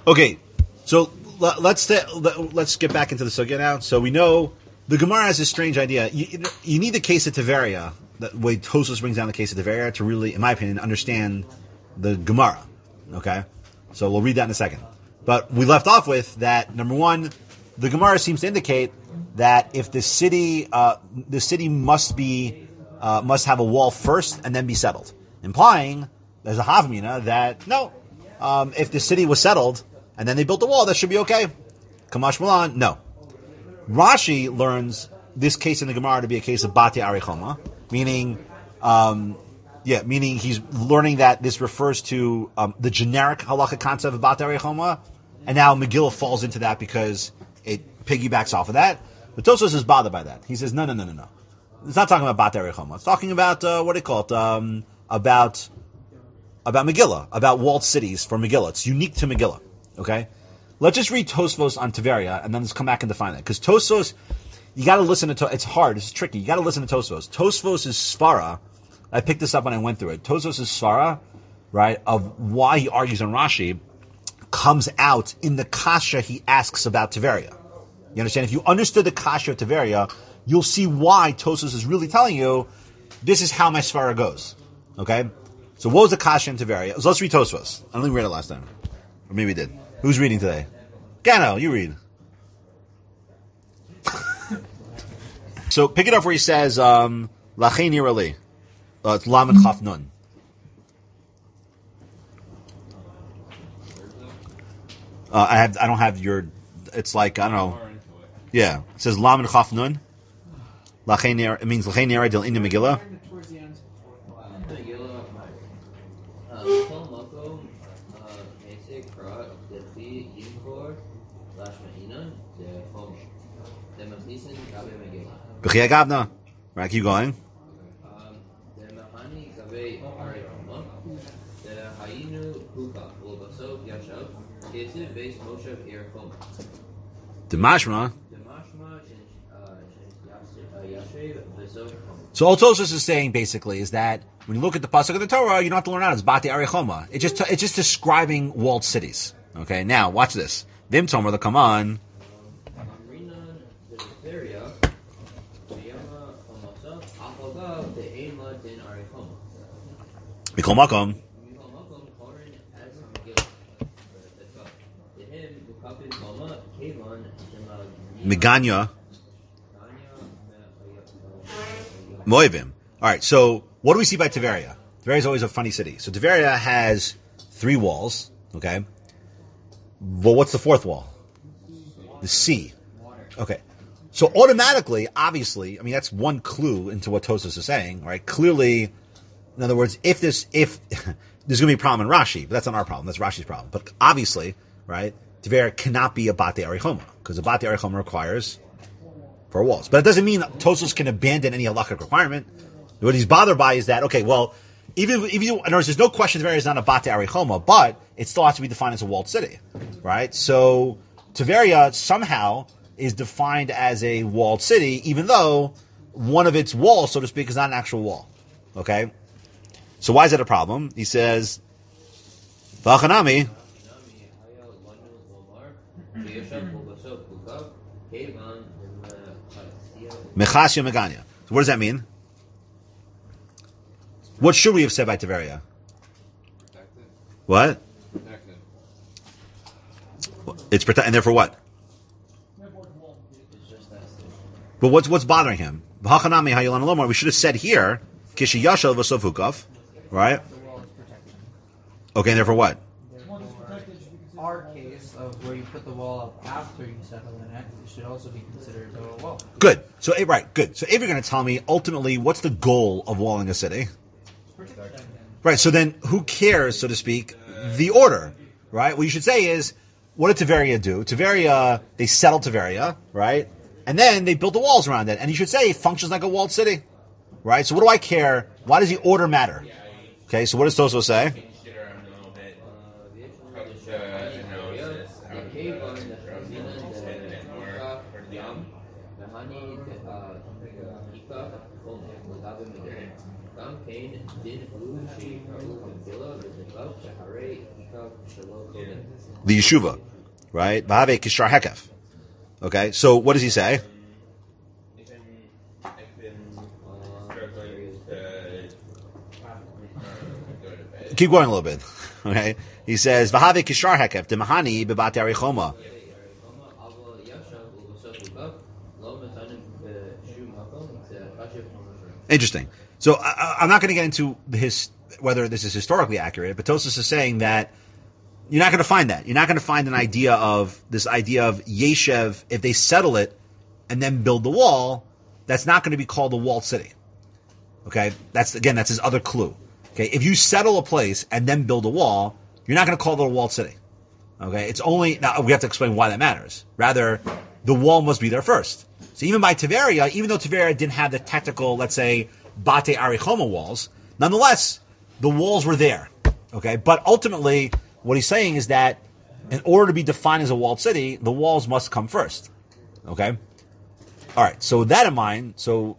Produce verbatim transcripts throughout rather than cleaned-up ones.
Okay, so l- let's t- let, let's get back into the sugya now. So we know the Gemara has this strange idea. You, you need the case of Tiveria, the way Tosfos brings down the case of Tiveria, to really, in my opinion, understand the Gemara. Okay, so we'll read that in a second. But we left off with that. Number one, the Gemara seems to indicate that if the city, uh, the city must be uh, must have a wall first and then be settled, implying there's a havmina that no, um, if the city was settled and then they built a wall, that should be okay. Kamash Malan, no. Rashi learns this case in the Gemara to be a case of Bate Arichoma, meaning, um, yeah, meaning he's learning that this refers to um, the generic halacha concept of Bate Arichoma, and now Megillah falls into that because it piggybacks off of that. But Tosfos is bothered by that. He says, no, no, no, no, no. It's not talking about Bate Arichoma. It's talking about, uh, what do you call it, um, about, about Megillah, about walled cities for Megillah. It's unique to Megillah. Okay? Let's just read Tosfos on Tiveria, and then let's come back and define that. Because Tosfos, you gotta listen to, to it's hard, it's tricky, you gotta listen to Tosfos. Tosfos is Svara, I picked this up when I went through it. Tosfos is Svara, right, of why he argues on Rashi, comes out in the kasha he asks about Tiveria. You understand? If you understood the kasha of Tiveria, you'll see why Tosfos is really telling you, this is how my Svara goes. Okay? So what was the kasha in Tiveria? So let's read Tosfos. I don't think we read it last time. Or maybe we did. Who's reading today? Gano, you read. So pick it up where he says, um, Lachei nira li. Uh, it's Lam and Chaf Nun. Uh, I have, I don't have your, it's like, I don't know. Yeah. It says Lam and Chaf Nun. Lachei nira, it means Lachei nira del Inna Megillah. B'chiyah Gavna. Right, keep going. Demashma. So all Tosfos is saying basically is that when you look at the pasuk of the Torah, you don't have to learn out. It's Bate Arichoma. It's just it's just describing walled cities. Okay, now watch this. Vim Tomer the come on. Mikol Makom. Meganya. Moivim. All right, so what do we see by Tiveria? Tiveria is always a funny city. So Tiveria has three walls, okay? Well, what's the fourth wall? The sea. Okay. So automatically, obviously, I mean, that's one clue into what Tosfos is saying, right? Clearly, in other words, if this, if, there's going to be a problem in Rashi, but that's not our problem, that's Rashi's problem. But obviously, right, Tiveria cannot be a Bate Arichoma, because a Bate Arichoma requires four walls. But it doesn't mean Tosfos can abandon any halachic requirement. What he's bothered by is that, okay, well, even if you, in other words, there's no question Tiveria is not a Bate Arichoma, but it still has to be defined as a walled city, right? So, Tiveria somehow is defined as a walled city, even though one of its walls, so to speak, is not an actual wall. Okay? So why is that a problem? He says, V'achanami. Mechasya Meganya. So what does that mean? What should we have said by Tiveria? Protected. What? Protected. It's protected, and therefore what? But what's what's bothering him? V'achanami hayolan alomar. We should have said here, Kishi Yashal v'sof hukaf, right? Okay, and therefore what? Our case of where you put the wall up after you settle in it, it should also be considered a wall. Good. So, eh, right, good. So if you're going to tell me, ultimately, what's the goal of walling a city? Right, so then who cares, so to speak, the order, right? What you should say is, what did Tiveria do? Tiveria, they settled Tiveria, right? And then they built the walls around it. And you should say it functions like a walled city, right? So what do I care? Why does the order matter? Okay, so what does Tosfos say? The yeshuva, right? V'havei kishar hekef. Okay, so what does he say? Keep going a little bit. Okay, he says v'havei kishar hekef demahani bebat arichoma. Interesting. So I, I'm not going to get into his whether this is historically accurate, but Tosfos is saying that you're not going to find that. You're not going to find an idea of this idea of Yeshev, if they settle it and then build the wall, that's not going to be called a walled city. Okay? That's, again, that's his other clue. Okay? If you settle a place and then build a wall, you're not going to call it a walled city. Okay? It's only, now we have to explain why that matters. Rather, the wall must be there first. So even by Tiberia, even though Tiberia didn't have the technical, let's say, Bate Arichoma walls, nonetheless, the walls were there. Okay? But ultimately, what he's saying is that in order to be defined as a walled city, the walls must come first. Okay? Alright, so with that in mind, so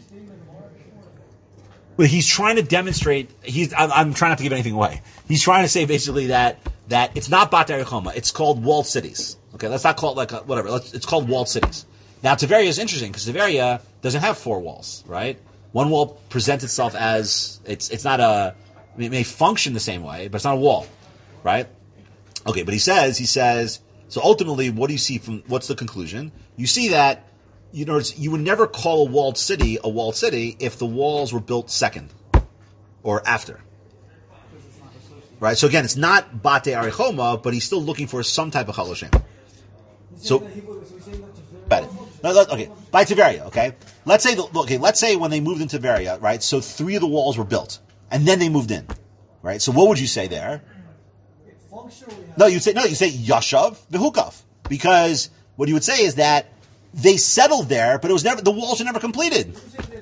well, he's trying to demonstrate, he's, I'm, I'm trying not to give anything away. He's trying to say basically that, that it's not Bat Arichoma, it's called walled cities. Okay, let's not call it like a, whatever, let's, it's called walled cities. Now, Tiberia is interesting because Tiberia doesn't have four walls, right? One wall presents itself as, it's, it's not a, I mean, it may function the same way, but it's not a wall. Right? Okay, but he says, he says, so ultimately, what do you see from, what's the conclusion? You see that, you know, you would never call a walled city a walled city if the walls were built second or after. Right? So again, it's not Bate Arichoma, but he's still looking for some type of Chaloshem. So, got it. No, let, okay, by Tiberia, okay? Let's say, the, okay, let's say when they moved into Tiberia, right? So three of the walls were built, and then they moved in. Right? So what would you say there? No, you'd say no. You say Yashav v'Hukav, because what you would say is that they settled there, but it was never the walls were never completed.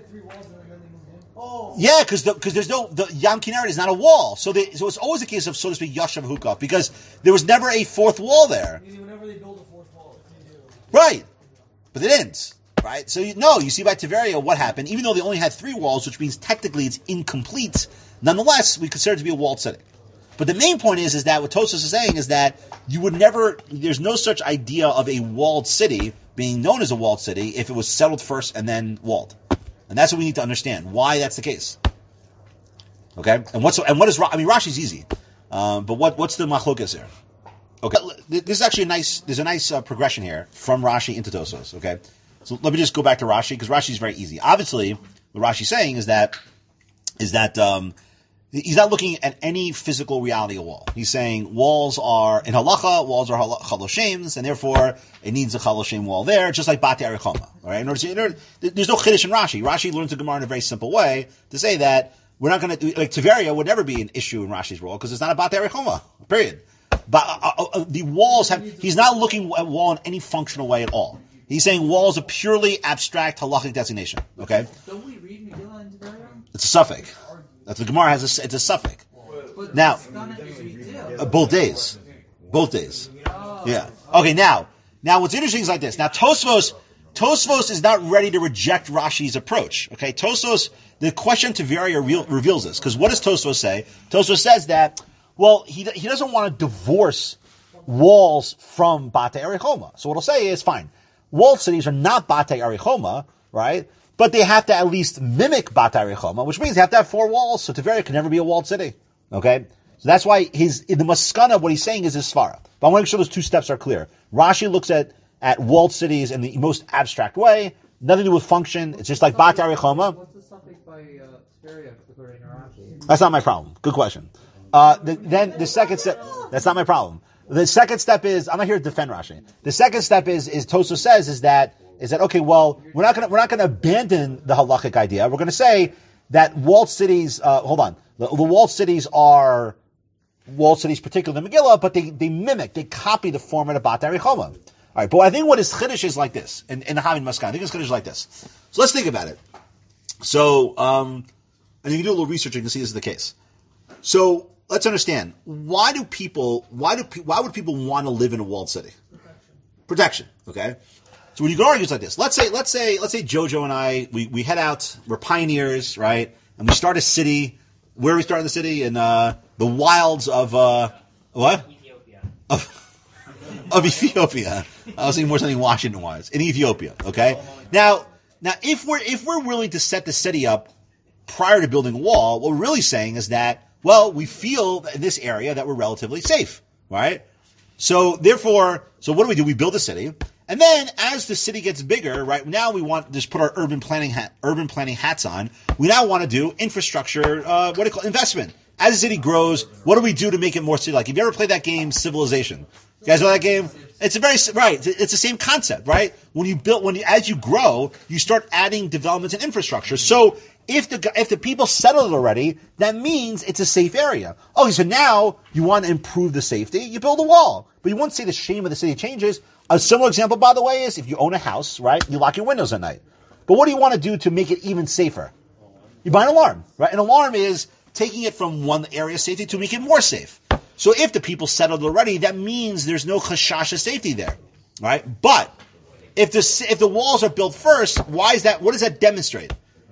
Yeah, because because there's no the Yam Kinneret is not a wall, so they, so it's always a case of, so to speak, Yashav v'Hukav, because there was never a fourth wall there. Whenever they build a fourth wall, right? But they didn't. Right? So you, no, you see by Tiberia what happened. Even though they only had three walls, which means technically it's incomplete, nonetheless we consider it to be a walled city. But the main point is, is that what Tosfos is saying is that you would never, there's no such idea of a walled city being known as a walled city if it was settled first and then walled. And that's what we need to understand, why that's the case. Okay? And what's, and what is, I mean, Rashi's easy. Um, but what, what's the machlokas here? Okay. This is actually a nice, there's a nice uh, progression here from Rashi into Tosfos. Okay? So let me just go back to Rashi, because Rashi is very easy. Obviously, what Rashi's saying is that, is that, um, he's not looking at any physical reality of wall. He's saying walls are, in halacha, walls are chaloshems, and therefore it needs a chaloshem wall there, just like Bate Arichoma. All right? In order to, in order, there's no chiddush in Rashi. Rashi learns the Gemara in a very simple way to say that we're not going to, like Tiberia would never be an issue in Rashi's role because it's not a Bate Arichoma. Period. But uh, uh, the walls have, he's not looking at wall in any functional way at all. He's saying walls are purely abstract halachic designation. Okay? Don't we read Megillah in Tiberia? It's a suffix. That's the Gemara has a, it's a suffix. But Now, not uh, both days. Both days. Yeah. Okay, now, now what's interesting is like this. Now Tosfos, Tosfos is not ready to reject Rashi's approach. Okay, Tosfos, the question to Tiberia reveal, reveals this. Because what does Tosfos say? Tosfos says that, well, he he doesn't want to divorce walls from Bate Arichoma. So what he'll say is, fine, walled cities are not Bate Arichoma, right? But they have to at least mimic Bate Arichoma, which means they have to have four walls, so Tiberia can never be a walled city. Okay? So that's why his, in the Maskana, what he's saying is his Svara. But I want to make sure those two steps are clear. Rashi looks at, at walled cities in the most abstract way, nothing to do with function, it's just like Bate Arichoma. What's the suffix by uh, Tiberia according to Rashi? That's not my problem. Good question. Uh, the, then the second step, that's not my problem. The second step is, I'm not here to defend Rashi. The second step is, is Tosfos says, is that, is that, okay, well, we're not gonna, we're not gonna abandon the halachic idea. We're gonna say that walled cities, uh, hold on, the, the walled cities are walled cities, particularly the Megillah, but they, they mimic, they copy the format of Bate Arichoma. Alright, but I think what is chiddush is like this, in, in the Havin Maskan, I think it's chiddush is like this. So let's think about it. So, um, and you can do a little research and you can see this is the case. So, let's understand, why do people, why do, why would people want to live in a walled city? Protection. Protection, okay? So when you can argue it's like this, let's say, let's say, let's say Jojo and I, we, we head out, we're pioneers, right? And we start a city. Where are we starting the city? In, uh, the wilds of, uh, what? Ethiopia. Of, of Ethiopia. I was thinking more something Washington-wise. In Ethiopia, okay? Now, now, if we're, if we're willing to set the city up prior to building a wall, what we're really saying is that, well, we feel in this area that we're relatively safe, right? So, therefore, so what do we do? We build a city. And then, as the city gets bigger, right, now we want to just put our urban planning hat, urban planning hats on. We now want to do infrastructure, uh, what do you call it? Investment. As the city grows, what do we do to make it more city-like? Have you ever played that game, Civilization? You guys know that game? It's a very, right, it's the same concept, right? When you build, when you, as you grow, you start adding developments and infrastructure. So, if the, if the people settled already, that means it's a safe area. Okay, so now you want to improve the safety, you build a wall. But you won't say the shame of the city changes. A similar example, by the way, is if you own a house, right, you lock your windows at night. But what do you want to do to make it even safer? You buy an alarm, right? An alarm is taking it from one area of safety to make it more safe. So if the people settled already, that means there's no chashash of safety there, right? But if the if the walls are built first, why is that? What does that demonstrate?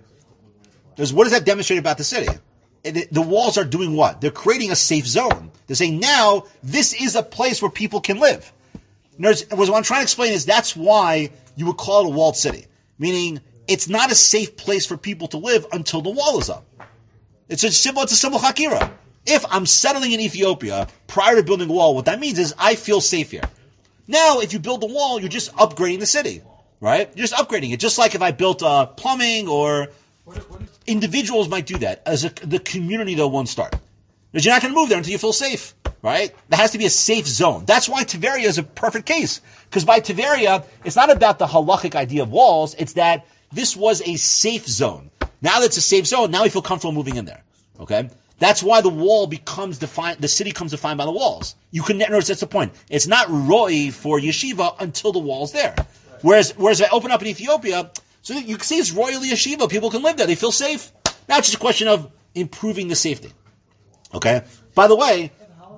There's, what does that demonstrate about the city? It, the walls are doing what? They're creating a safe zone. They're saying now this is a place where people can live. What I'm trying to explain is that's why you would call it a walled city. Meaning, it's not a safe place for people to live until the wall is up. It's a simple, it's a simple hakira. If I'm settling in Ethiopia prior to building a wall, what that means is I feel safe here. Now, if you build the wall, you're just upgrading the city, right? You're just upgrading it. Just like if I built uh, plumbing or individuals might do that. As a, the community, though, won't start. Because you're not going to move there until you feel safe. Right? There has to be a safe zone. That's why Tiberia is a perfect case. Because by Tiberia, it's not about the halachic idea of walls. It's that this was a safe zone. Now that it's a safe zone, now we feel comfortable moving in there. Okay? That's why the wall becomes defined, the city comes defined by the walls. You can notice that's the point. It's not roi for yeshiva until the wall's there. Whereas, whereas if I open up in Ethiopia, so you can see it's royally yeshiva. People can live there. They feel safe. Now it's just a question of improving the safety. Okay? By the way,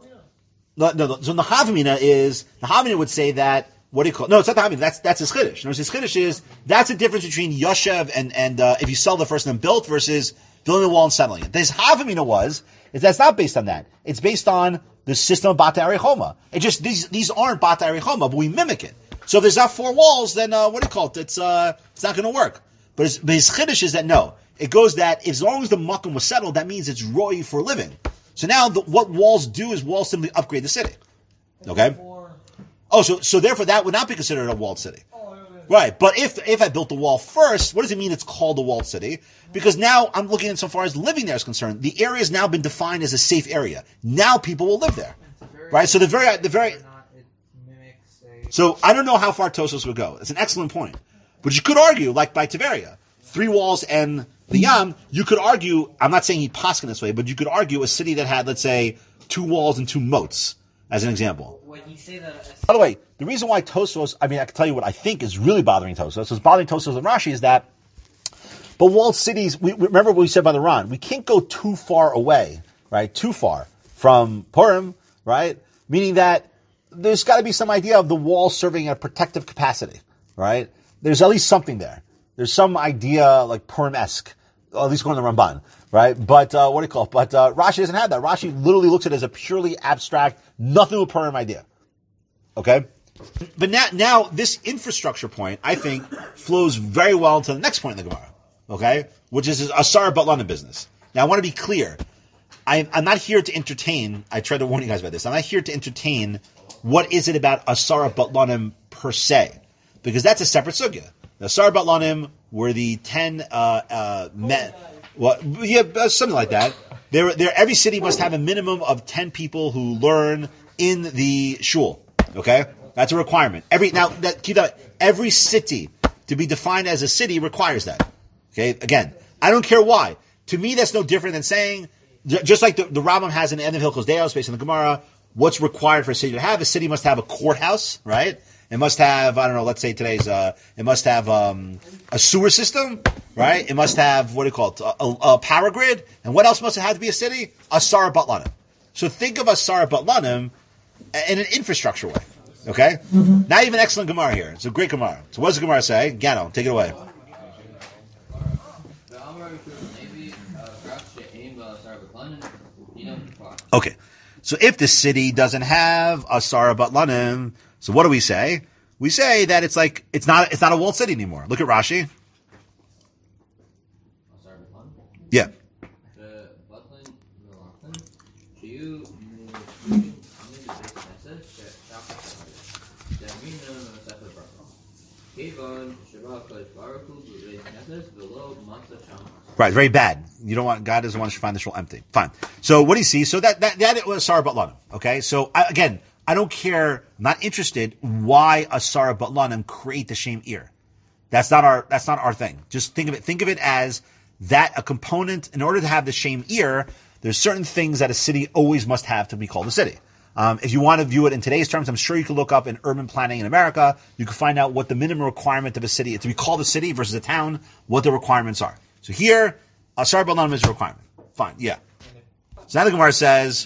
No, no, so the Havamina is, the Havamina would say that, what do you call it? No, it's not the Havamina, that's, that's his Chiddush. No, his Chiddush is, that's the difference between Yoshev and, and, uh, if you sell the first and then built versus building the wall and settling it. This Havamina was, is that's not based on that. It's based on the system of Bata Arechoma. It just, these, these aren't Bata Arechoma, but we mimic it. So if there's not four walls, then, uh, what do you call it? It's, uh, it's not gonna work. But, his, but his Chiddush is that no. It goes that, as long as the Makom was settled, that means it's Roy for living. So now, the, what walls do is walls simply upgrade the city. Okay? Oh, so so therefore that would not be considered a walled city. Right, but if if I built the wall first, what does it mean it's called a walled city? Because now I'm looking at so far as living there is concerned. The area has now been defined as a safe area. Now people will live there. Right? So the very, the very... So I don't know how far Tosos would go. It's an excellent point. But you could argue, like by Tiberia, three walls and the Yam, you could argue, I'm not saying he'd paskin this way, but you could argue a city that had, let's say, two walls and two moats, as an example. When you say that, By the way, the reason why Tosos, I mean, I can tell you what I think is really bothering Tosos, is bothering Tosos and Rashi is that, but walled cities, we, remember what we said by the Ran, we can't go too far away, right, too far from Purim, right, meaning that there's got to be some idea of the wall serving a protective capacity, right? There's at least something there. There's some idea like Purim-esque, at least going to the Ramban, right? But, uh, what do you call it? But, uh, Rashi doesn't have that. Rashi literally looks at it as a purely abstract, nothing with Purim idea. Okay? But now, now, this infrastructure point, I think, flows very well into the next point in the Gemara. Okay? Which is Asar Batlanim business. Now, I want to be clear. I, I'm not here to entertain, I tried to warn you guys about this, I'm not here to entertain what is it about Asar Batlanim per se. Because that's a separate sugya. The Asar Batlanim were the ten, uh, uh, men, well, yeah, something like that. There, there, every city must have a minimum of ten people who learn in the shul. Okay? That's a requirement. Every, now, that, keep that, every city to be defined as a city requires that. Okay? Again, I don't care why. To me, that's no different than saying, just like the, the Rambam has in the end of Hilchos Deos, based on the Gemara, what's required for a city to have? A city must have a courthouse, right? It must have, I don't know, let's say today's, uh, it must have, um, a sewer system, right? It must have, what do you call it, a, a, a power grid. And what else must it have to be a city? Asar Batlanim. So think of Asar Batlanim in an infrastructure way. Okay? Not even excellent Gemara here. It's a great Gemara. So what does the Gemara say? Gano, take it away. Okay. So if the city doesn't have a Sarah Batlanim, so what do we say? We say that it's like, it's not, it's not a walled city anymore. Look at Rashi. Yeah. Right, very bad. You don't want, God doesn't want you to find this rule empty. Fine. So what do you see? So that, that, that was Sarah Batlanim. Okay? So I, again, I don't care, not interested why a Sarah Batlanim create the shame ear. That's not our, that's not our thing. Just think of it, think of it as that a component, in order to have the shame ear, there's certain things that a city always must have to be called a city. Um, if you want to view it in today's terms, I'm sure you can look up in urban planning in America. You can find out what the minimum requirement of a city, to be called a city versus a town, what the requirements are. So here, Asar Balanim is a requirement. Fine, yeah. So now the Gemara says,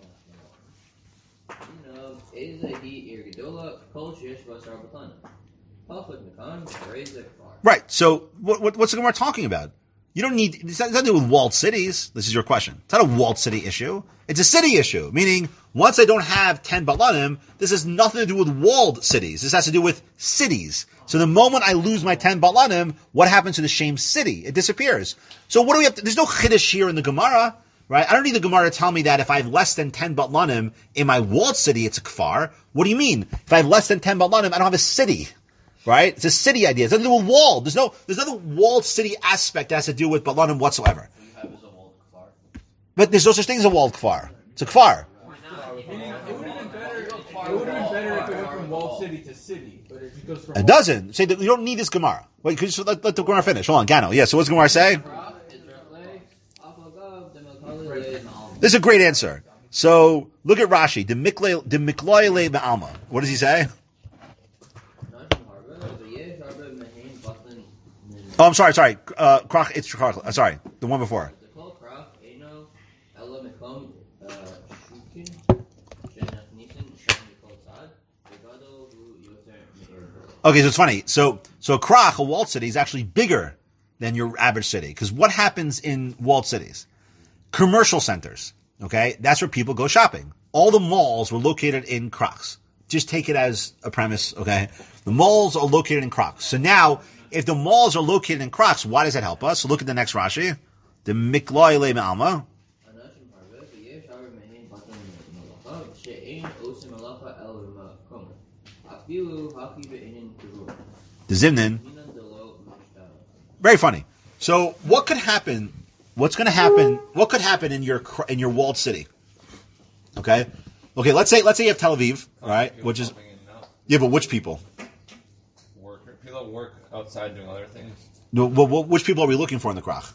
right, so what, what, what's the Gemara talking about? You don't need, it's nothing to do with walled cities. This is your question. It's not a walled city issue. It's a city issue, meaning once I don't have ten Balanim, this has nothing to do with walled cities. This has to do with cities. So the moment I lose my ten Balanim, what happens to the shame city? It disappears. So what do we have to, there's no Chiddush here in the Gemara, right? I don't need the Gemara to tell me that if I have less than ten Balanim in my walled city, it's a kfar. What do you mean? If I have less than ten Balanim, I don't have a city. Right? It's a city idea. It's nothing to do with wall. There's no, there's no walled city aspect that has to do with Balanim whatsoever. But there's no such thing as a walled kfar. It's a kfar. It would have been better, it would have been better if it went from walled city to city. But it goes from It doesn't. Say that you don't need this Gemara. Wait, could you just let, let the Gemara finish? Hold on, Gano. Yeah, so what's the Gemara say? This is a great answer. So, look at Rashi. The Mikloi Le Ba'alma. What does he say? Oh, I'm sorry, sorry. Uh, Krach, it's Krach. Uh, sorry, the one before. Okay, so it's funny. So, so Krach, a walled city, is actually bigger than your average city. Because what happens in walled cities? Commercial centers. Okay, that's where people go shopping. All the malls were located in Krachs. Just take it as a premise. Okay, the malls are located in Krachs. So now, if the malls are located in Krachs, why does that help us? So look at the next Rashi. The Mikloi Le Me'alma. The Zimnin. Very funny. So what could happen, what's going to happen, what could happen in your, in your walled city? Okay? Okay, let's say, let's say you have Tel Aviv, right? Which is, yeah, but which people? People that work outside doing other things. No, well, which people are we looking for in the Krach?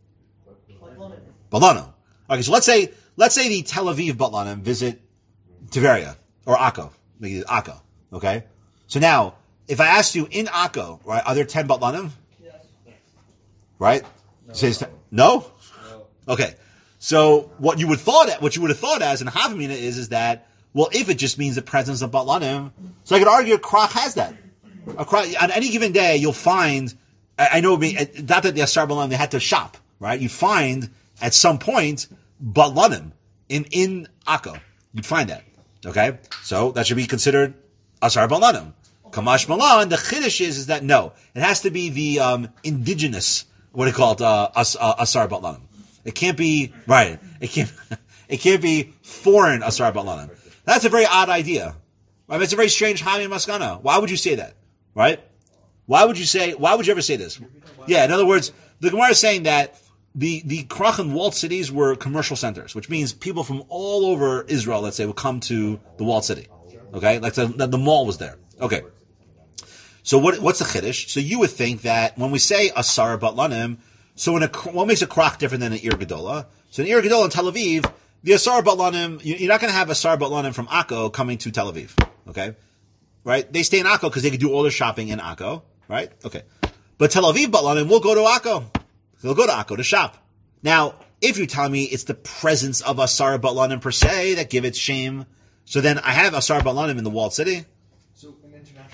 Balano. Okay, so let's say let's say the Tel Aviv Batlanim visit Tiveria or Akko, maybe Akko. Okay, so now if I asked you in Akko, right, are there ten Batlanim? Yes. Right? No. Says no? No. Okay, so what you would thought what you would have thought as in Havamina is is that well, if it just means the presence of Batlanim, so I could argue Krach has that. Across, on any given day, you'll find, I know, not that the Asar Balanim, they had to shop, right? You find, at some point, Balanim in, in Akko. You'd find that. Okay? So, that should be considered Asar Balanim. Kamash Malan, the Chiddush is, is that no. It has to be the, um, indigenous, what do you call it, uh, As, uh, Asar Balanim. It can't be, right, it can't, it can't be foreign Asar Balanim. That's a very odd idea. Right? It's a very strange Hami Maskana. Why would you say that? Right? Why would you say, why would you ever say this? Yeah, in other words, the Gemara is saying that the, the Krach and walled cities were commercial centers, which means people from all over Israel, let's say, would come to the walled city. Okay? Like the, the mall was there. Okay. So what, what's the Chiddush? So you would think that when we say Asar Batlanim, so in a, what makes a Krach different than an Ir Gedola? So in Ir Gedola in Tel Aviv, the Asar Batlanim, you're not going to have Asar Batlanim from Akko coming to Tel Aviv. Okay? Right? They stay in Akko because they can do all their shopping in Akko. Right? Okay. But Tel Aviv Batlanim will go to Akko. They'll go to Akko to shop. Now, if you tell me it's the presence of Asar Batlanim per se that give it shame, so then I have Asar Batlanim in the walled city.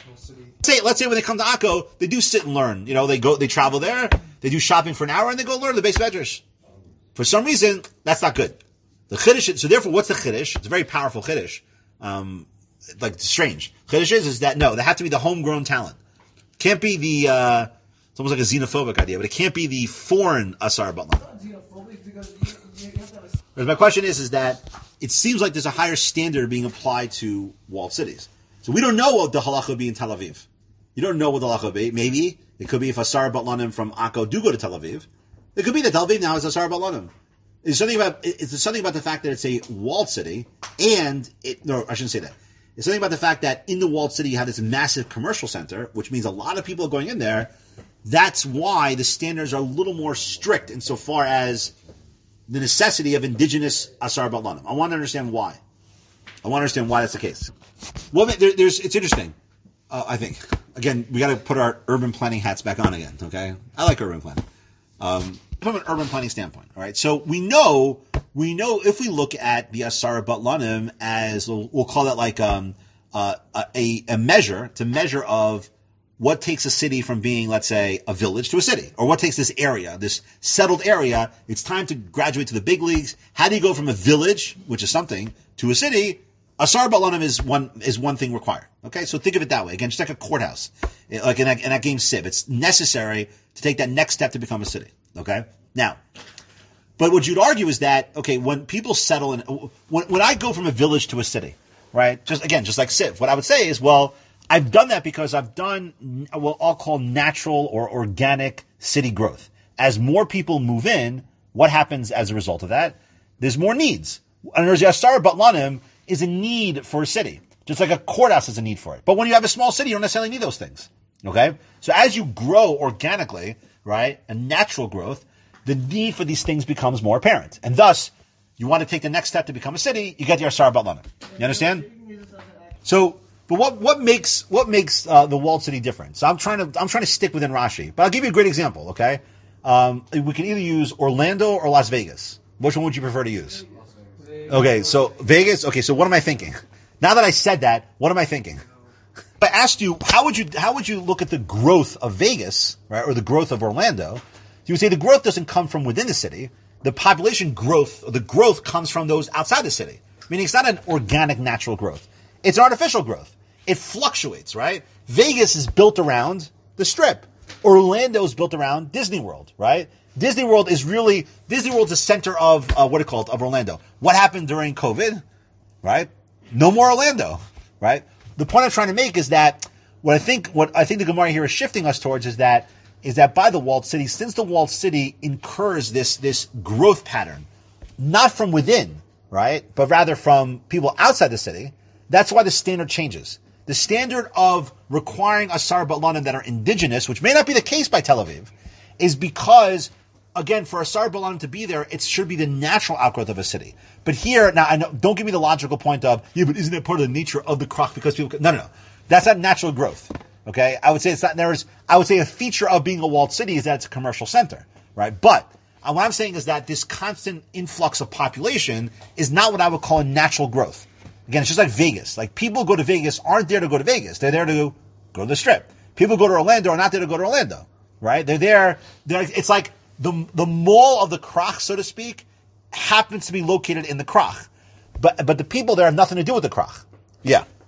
Say, let's say when they come to Akko, they do sit and learn. You know, they go, they travel there, they do shopping for an hour, and they go learn the base medrash. For some reason, that's not good. The chiddush, so therefore, what's the chiddush? It's a very powerful chiddush. Um, like, it's strange. Chiddush is, is that, no, they have to be the homegrown talent. Can't be the, uh, it's almost like a xenophobic idea, but it can't be the foreign Asar Batlan. Whereas my question is, is that it seems like there's a higher standard being applied to walled cities. So we don't know what the halacha would be in Tel Aviv. You don't know what the halacha would be. Maybe it could be if Asar Batlanim from Akko do go to Tel Aviv. It could be that Tel Aviv now is Asar Batlanim. Is something about is there something about the fact that it's a walled city, and it no, I shouldn't say that. It's something about the fact that in the walled city you have this massive commercial center, which means a lot of people are going in there. That's why the standards are a little more strict insofar as the necessity of indigenous Asar Batlanim. I want to understand why. I want to understand why that's the case. Well, there, there's it's interesting. Uh, I think again we got to put our urban planning hats back on again. Okay, I like urban planning. Um, from an urban planning standpoint, all right. So we know, we know if we look at the Asar Batlanim as we'll, we'll call that like um, uh, a a measure to measure of what takes a city from being, let's say, a village to a city, or what takes this area, this settled area. It's time to graduate to the big leagues. How do you go from a village, which is something, to a city? Asar Batlanim is one is one thing required. Okay, so think of it that way. Again, just like a courthouse, like in that, in that game Civ, it's necessary to take that next step to become a city. Okay, now, but what you'd argue is that okay, when people settle in, when when I go from a village to a city, right? Just again, just like Civ, what I would say is, well, I've done that because I've done what I'll call natural or organic city growth. As more people move in, what happens as a result of that? There's more needs. And there's the Asar Batlanim is a need for a city, just like a courthouse is a need for it. But when you have a small city, you don't necessarily need those things. Okay? So as you grow organically, right, and natural growth, the need for these things becomes more apparent. And thus, you want to take the next step to become a city, you get the Asar Batlanim. You understand? So, but what, what makes, what makes, uh, the walled city different? So I'm trying to, I'm trying to stick within Rashi. But I'll give you a great example, okay? Um, we can either use Orlando or Las Vegas. Which one would you prefer to use? Okay, so Vegas, okay, so what am I thinking? Now that I said that, what am I thinking? I asked you, how would you, how would you look at the growth of Vegas, right, or the growth of Orlando? You would say the growth doesn't come from within the city. The population growth, or the growth comes from those outside the city. Meaning it's not an organic, natural growth. It's an artificial growth. It fluctuates, right? Vegas is built around the Strip. Orlando is built around Disney World, right? Disney World is really, Disney World's the center of, uh, what it called, of Orlando. What happened during COVID, right? No more Orlando, right? The point I'm trying to make is that what I think, what I think the Gemara here is shifting us towards is that, is that by the walled city, since the walled city incurs this, this growth pattern, not from within, right? But rather from people outside the city, that's why the standard changes. The standard of requiring Asar Batlanim that are indigenous, which may not be the case by Tel Aviv, is because, again, for Asar Batlanim to be there, it should be the natural outgrowth of a city. But here, now, I know, don't give me the logical point of, yeah, but isn't it part of the nature of the krach because people, no, no, no. That's not natural growth. Okay? I would say it's not, there is, I would say a feature of being a walled city is that it's a commercial center. Right? But, uh, what I'm saying is that this constant influx of population is not what I would call a natural growth. Again, it's just like Vegas. Like, people who go to Vegas aren't there to go to Vegas. They're there to go to the Strip. People who go to Orlando are not there to go to Orlando. Right? They're there, they're, it's like the, the mall of the krach, so to speak, happens to be located in the krach. But, but the people there have nothing to do with the krach. Yeah.